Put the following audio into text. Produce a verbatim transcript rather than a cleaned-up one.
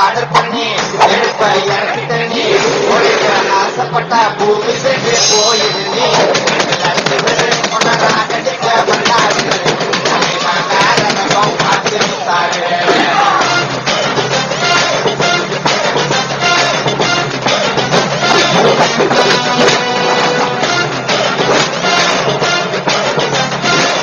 order பண்ணி எடுப்ப இறக்கி தண்ணி ஆசைப்பட்டா பூமி சென்று போயிடு நீ